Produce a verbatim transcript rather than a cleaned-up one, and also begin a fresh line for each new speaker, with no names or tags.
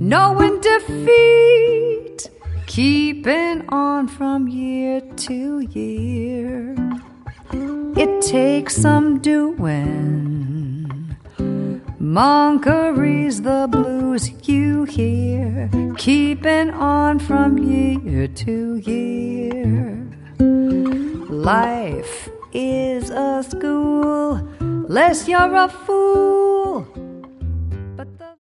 knowing defeat, keeping on from year to year. It takes some doing. Monkery's the blues you hear, keeping on from year to year. Life is a school, lest you're a fool.